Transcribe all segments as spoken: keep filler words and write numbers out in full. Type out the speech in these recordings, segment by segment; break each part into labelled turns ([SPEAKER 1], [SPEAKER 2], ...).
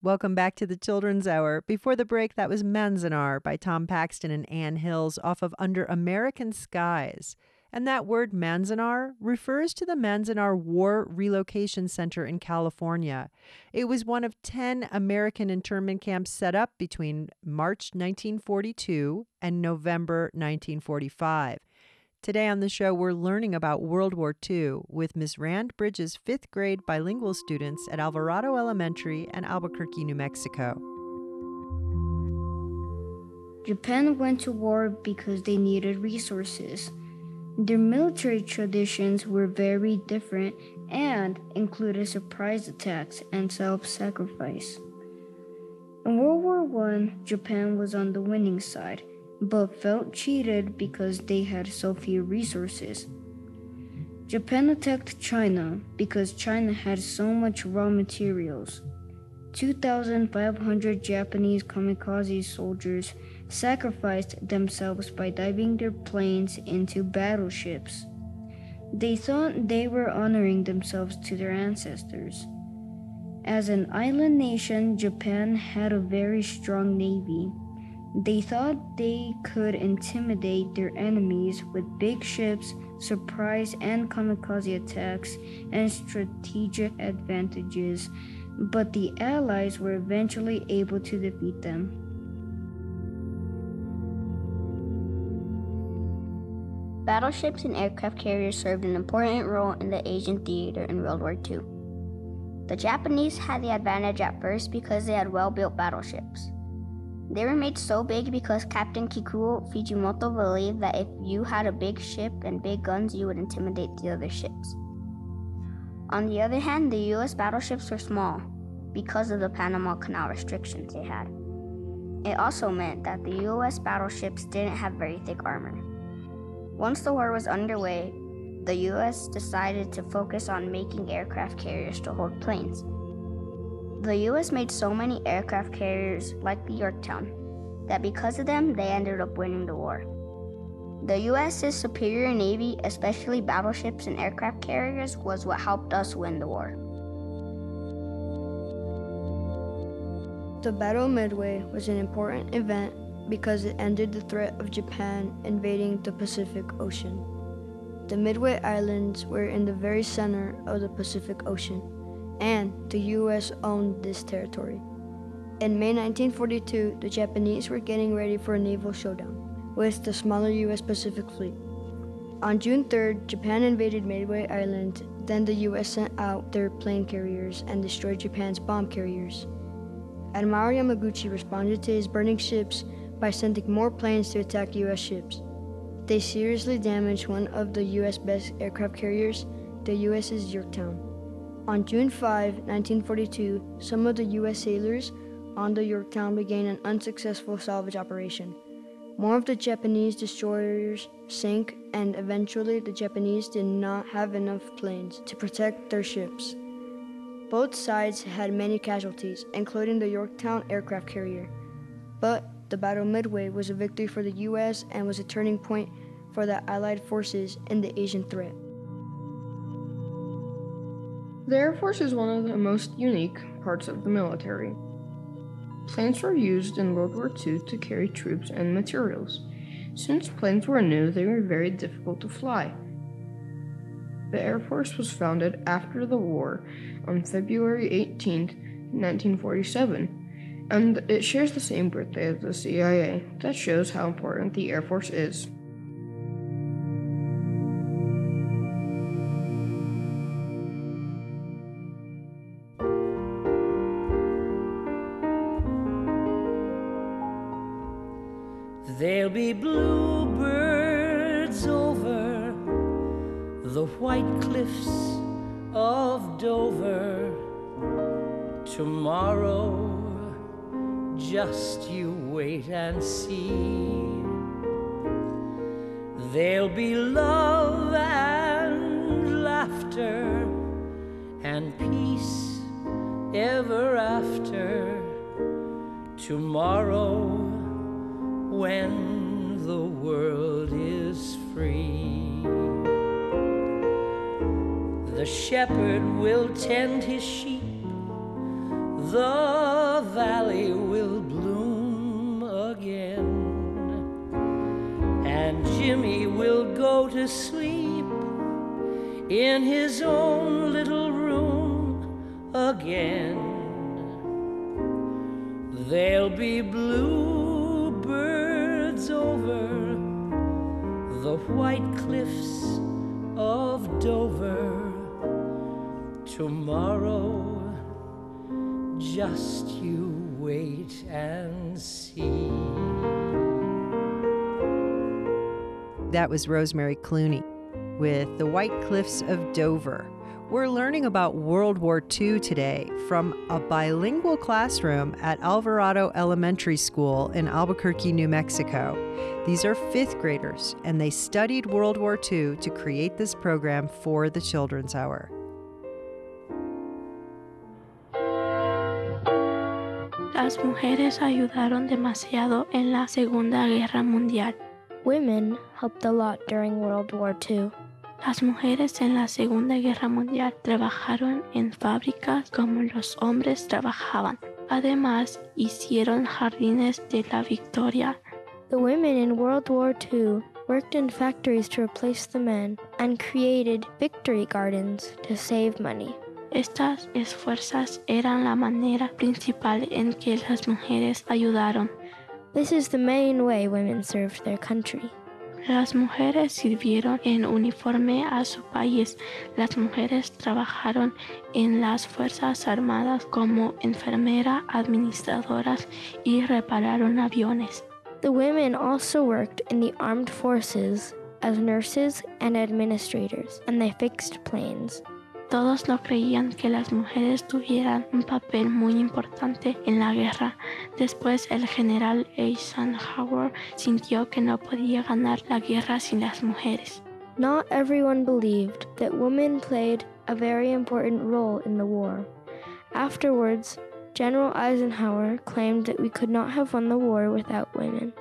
[SPEAKER 1] Welcome back to the Children's Hour. Before the break, that was Manzanar by Tom Paxton and Ann Hills off of Under American Skies. And that word Manzanar refers to the Manzanar War Relocation Center in California. It was one of ten American internment camps set up between March nineteen forty-two and November nineteen forty-five. Today on the show, we're learning about World War Two with Miss Rand Bridges' fifth grade bilingual students at Alvarado Elementary in Albuquerque, New Mexico.
[SPEAKER 2] Japan went to war because they needed resources. Their military traditions were very different and included surprise attacks and self-sacrifice. In World War One, Japan was on the winning side, but felt cheated because they had so few resources. Japan attacked China because China had so much raw materials. two thousand five hundred Japanese kamikaze soldiers sacrificed themselves by diving their planes into battleships. They thought they were honoring themselves to their ancestors. As an island nation, Japan had a very strong navy. They thought they could intimidate their enemies with big ships, surprise and kamikaze attacks, and strategic advantages, but the Allies were eventually able to defeat them.
[SPEAKER 3] Battleships and aircraft carriers served an important role in the Asian theater in World War Two. The Japanese had the advantage at first because they had well-built battleships. They were made so big because Captain Kikuo Fujimoto believed that if you had a big ship and big guns, you would intimidate the other ships. On the other hand, the U S battleships were small because of the Panama Canal restrictions they had. It also meant that the U S battleships didn't have very thick armor. Once the war was underway, the U S decided to focus on making aircraft carriers to hold planes. The U S made so many aircraft carriers, like the Yorktown, that because of them, they ended up winning the war. The U S's superior navy, especially battleships and aircraft carriers, was what helped us win the war.
[SPEAKER 2] The Battle of Midway was an important event because it ended the threat of Japan invading the Pacific Ocean. The Midway Islands were in the very center of the Pacific Ocean, and the U S owned this territory. In May nineteen forty-two, the Japanese were getting ready for a naval showdown with the smaller U S Pacific Fleet. On June third, Japan invaded Midway Island, then the U S sent out their plane carriers and destroyed Japan's bomb carriers. Admiral Yamaguchi responded to his burning ships by sending more planes to attack U S ships. They seriously damaged one of the U S best aircraft carriers, the U S S Yorktown. On June fifth, nineteen forty-two, some of the U S sailors on the Yorktown began an unsuccessful salvage operation. More of the Japanese destroyers sank, and eventually the Japanese did not have enough planes to protect their ships. Both sides had many casualties, including the Yorktown aircraft carrier. But the Battle of Midway was a victory for the U S and was a turning point for the Allied forces in the Asian threat.
[SPEAKER 4] The Air Force is one of the most unique parts of the military. Planes were used in World War Two to carry troops and materials. Since planes were new, they were very difficult to fly. The Air Force was founded after the war on February eighteenth, nineteen forty-seven, and it shares the same birthday as the C I A. That shows how important the Air Force is.
[SPEAKER 5] There'll be bluebirds over the white cliffs of Dover tomorrow. Just you wait and see. There'll be love and laughter and peace ever after tomorrow, when the world is free. The shepherd will tend his sheep, the valley will bloom again, and Jimmy will go to sleep in his own little room again. There'll be bluebirds over the white cliffs of Dover. Tomorrow, just you wait and see.
[SPEAKER 1] That was Rosemary Clooney with The White Cliffs of Dover. We're learning about World War Two today from a bilingual classroom at Alvarado Elementary School in Albuquerque, New Mexico. These are fifth graders, and they studied World War Two to create this program for the Children's Hour.
[SPEAKER 6] Las mujeres ayudaron demasiado en la Segunda Guerra Mundial.
[SPEAKER 7] Women helped a lot during World War Two.
[SPEAKER 6] Las mujeres en la Segunda Guerra Mundial trabajaron en fábricas como los hombres trabajaban. Además, hicieron jardines de la victoria.
[SPEAKER 7] The women in World War Two worked in factories to replace the men and created victory gardens to save money.
[SPEAKER 6] Estas esfuerzos eran la manera principal en que las mujeres ayudaron.
[SPEAKER 7] This is the main way women served their country.
[SPEAKER 6] Las mujeres sirvieron en uniforme a su país. Las mujeres trabajaron en las Fuerzas Armadas como enfermeras, administradoras y repararon aviones.
[SPEAKER 7] The women also worked in the armed forces as nurses and administrators, and they fixed planes.
[SPEAKER 6] Todos no creían que las mujeres tuvieran un papel muy importante en la guerra. Después el general Eisenhower sintió que no podía ganar la guerra sin las mujeres.
[SPEAKER 7] Not everyone believed that women played a very important role in the war. Afterwards, General Eisenhower claimed that we could not have won the war without women.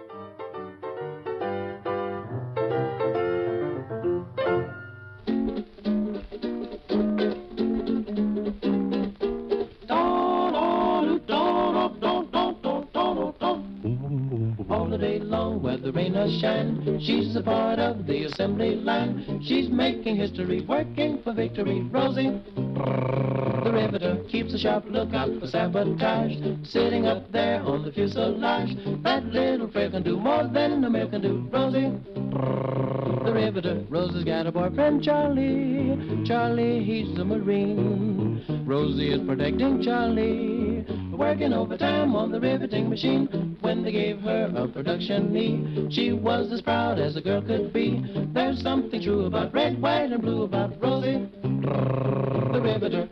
[SPEAKER 8] The rain or shine, she's a part of the assembly line. She's making history, working for victory. Rosie, the riveter, keeps a sharp lookout for sabotage. Sitting up there on the fuselage, that little frail can do more than a male can do. Rosie, the riveter. Rosie's got a boyfriend, Charlie. Charlie, he's a Marine. Rosie is protecting Charlie, working overtime on the riveting machine. When they gave her a production knee, she was as proud as a girl could be. There's something true about red, white, and blue about Rosie, the riveter.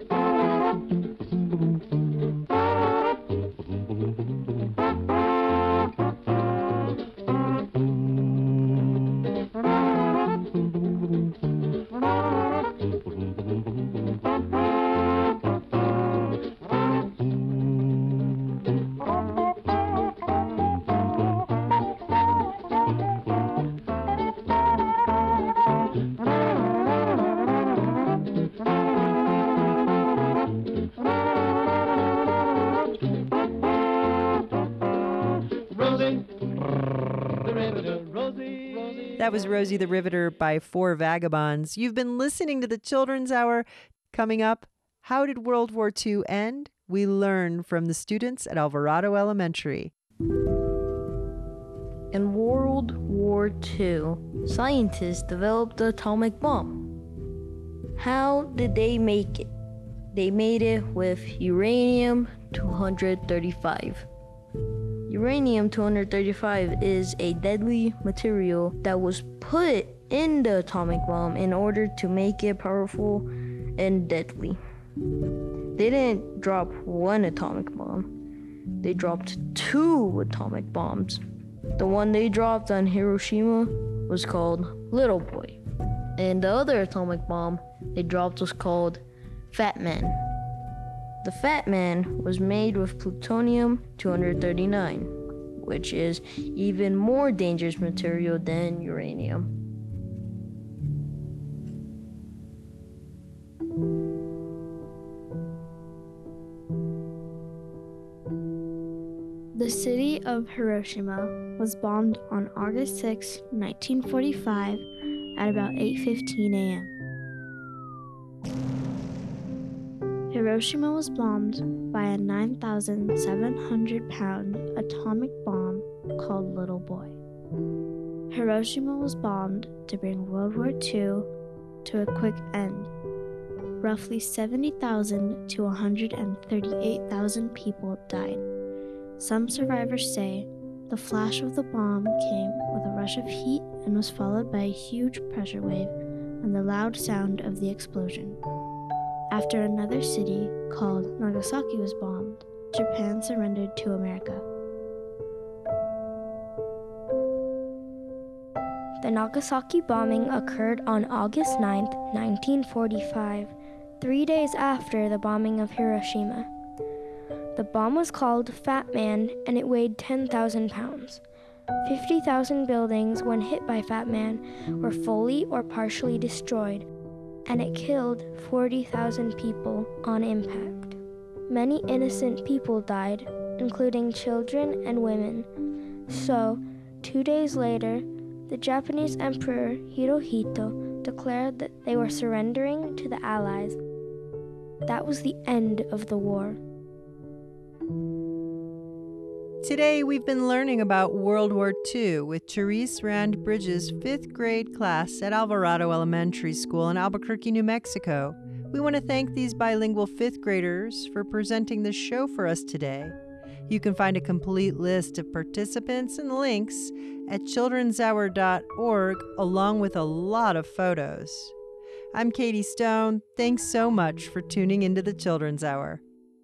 [SPEAKER 1] That was Rosie the Riveter by Four Vagabonds. You've been listening to the Children's Hour. Coming up, how did World War Two end? We learn from the students at Alvarado Elementary.
[SPEAKER 9] In World War Two, scientists developed the atomic bomb. How did they make it? They made it with uranium two thirty-five. Uranium two thirty-five is a deadly material that was put in the atomic bomb in order to make it powerful and deadly. They didn't drop one atomic bomb. They dropped two atomic bombs. The one they dropped on Hiroshima was called Little Boy, and the other atomic bomb they dropped was called Fat Man. The Fat Man was made with plutonium two thirty-nine, which is even more dangerous material than uranium.
[SPEAKER 7] The city of Hiroshima was bombed on August sixth, nineteen forty-five at about eight fifteen a.m. Hiroshima was bombed by a nine thousand seven hundred pound atomic bomb called Little Boy. Hiroshima was bombed to bring World War Two to a quick end. Roughly seventy thousand to one hundred thirty-eight thousand people died. Some survivors say the flash of the bomb came with a rush of heat and was followed by a huge pressure wave and the loud sound of the explosion. After another city called Nagasaki was bombed, Japan surrendered to America.
[SPEAKER 10] The Nagasaki bombing occurred on August ninth, nineteen forty-five, three days after the bombing of Hiroshima. The bomb was called Fat Man and it weighed ten thousand pounds. fifty thousand buildings, when hit by Fat Man, were fully or partially destroyed, and it killed forty thousand people on impact. Many innocent people died, including children and women. So, two days later, the Japanese Emperor Hirohito declared that they were surrendering to the Allies. That was the end of the war.
[SPEAKER 1] Today, we've been learning about World War Two with Therese Rand Bridges' fifth grade class at Alvarado Elementary School in Albuquerque, New Mexico. We want to thank these bilingual fifth graders for presenting the show for us today. You can find a complete list of participants and links at children's hour dot org, along with a lot of photos. I'm Katie Stone. Thanks so much for tuning into the Children's Hour.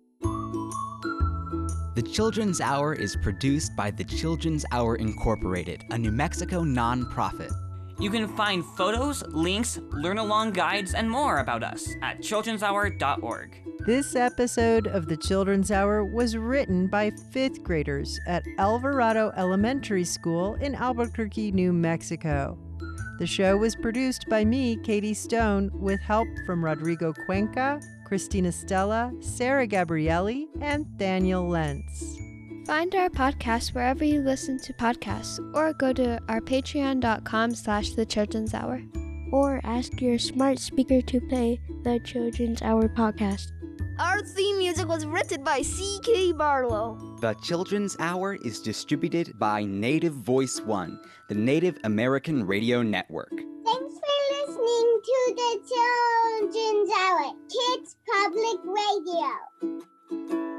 [SPEAKER 11] The Children's Hour is produced by the Children's Hour Incorporated, a New Mexico nonprofit.
[SPEAKER 12] You can find photos, links, learn-along guides, and more about us at children's hour dot org.
[SPEAKER 1] This episode of the Children's Hour was written by fifth graders at Alvarado Elementary School in Albuquerque, New Mexico. The show was produced by me, Katie Stone, with help from Rodrigo Cuenca, Christina Stella, Sarah Gabrielli, and Daniel Lentz.
[SPEAKER 13] Find our podcast wherever you listen to podcasts, or go to our patreon dot com slash the Children's Hour.
[SPEAKER 7] Or ask your smart speaker to play the Children's Hour podcast.
[SPEAKER 14] Our theme music was written by C K Barlow.
[SPEAKER 11] The Children's Hour is distributed by Native Voice One, the Native American Radio Network.
[SPEAKER 15] Thanks for listening to the Children's Hour, Kids Public Radio.